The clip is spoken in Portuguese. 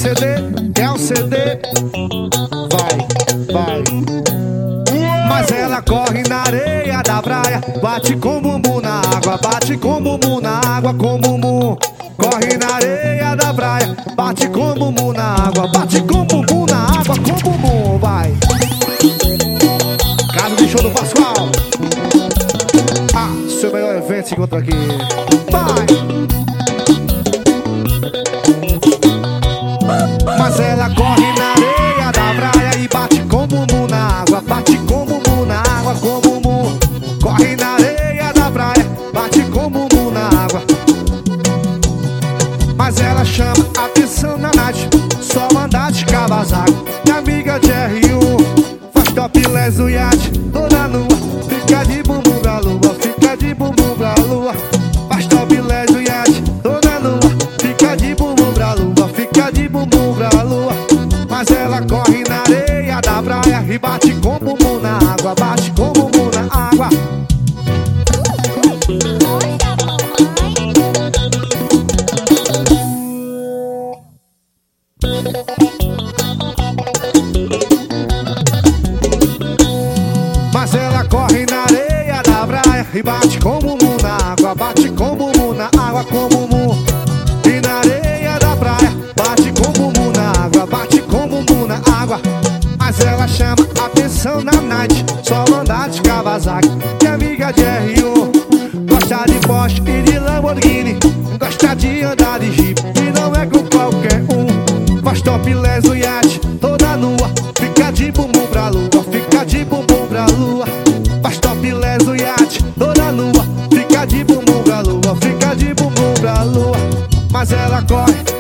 quer um CD, vai. Mas ela corre na areia da praia, bate com bumbum na água, bate com bumbum na água, com bumbum. Corre na areia da praia, bate com bumbum na água, bate com bumbum na água, com bumbum, vai. Casa de show do Pascoal. Seu melhor evento se encontra aqui. Vai! Mas ela corre na areia da praia e bate com bumbum na água, bate com bumbum na água, com bumbum. Corre na areia da praia, bate com bumbum na água. Mas ela chama atenção na night, só andar de Kawasaki. Minha amiga de R1 faz topless no iate, toda nua, fica de bumbum pra lua, fica de bumbum pra lua. Faz topless no iate, toda nua, fica de bumbum pra lua, fica de bumbum pra lua. Mas ela corre na areia da praia e bate com bumbum na água, bate com bumbum na água. Mas ela corre na areia da praia e bate com bumbum na água, bate com bumbum na água, com bumbum. E na areia da praia, bate com bumbum na água, bate com bumbum na água. Mas ela chama atenção na night, só andar de Kawasaki. Minha amiga de R1 gosta de Porsche e de Lamborghini, gosta de andar de Jeep e não é com qualquer um. Faz topless no iate, toda nua, fica de bumbum pra lua, fica de bumbum pra lua. Faz topless no iate, toda nua, fica de bumbum pra lua, fica de bumbum pra lua. Mas ela corre